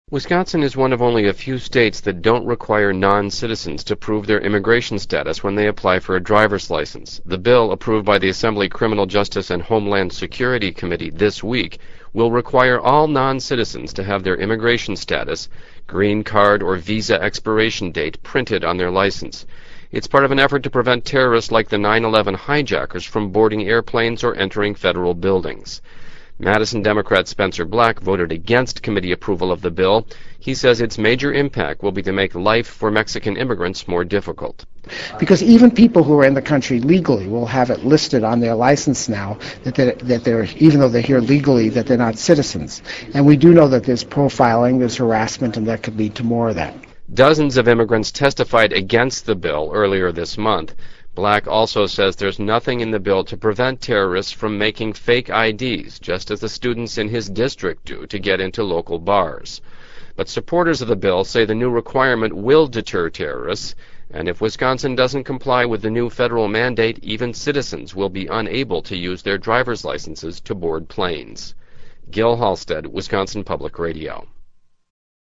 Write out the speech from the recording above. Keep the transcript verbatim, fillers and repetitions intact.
Wisconsin is one of only a few states that don't require non-citizens to prove their immigration status when they apply for a driver's license. The bill, approved by the Assembly Criminal Justice and Homeland Security Committee this week, will require all non-citizens to have their immigration status, green card, or visa expiration date printed on their license. It's part of an effort to prevent terrorists like the nine eleven hijackers from boarding airplanes or entering federal buildings. Madison Democrat Spencer Black voted against committee approval of the bill. He says its major impact will be to make life for Mexican immigrants more difficult. Because even people who are in the country legally will have it listed on their license now that they're, that they're, even though they're here legally, that they're not citizens. And we do know that there's profiling, there's harassment, and that could lead to more of that. Dozens of immigrants testified against the bill earlier this month. Black also says there's nothing in the bill to prevent terrorists from making fake I Ds, just as the students in his district do to get into local bars. But supporters of the bill say the new requirement will deter terrorists, and if Wisconsin doesn't comply with the new federal mandate, even citizens will be unable to use their driver's licenses to board planes. Gil Halstead, Wisconsin Public Radio.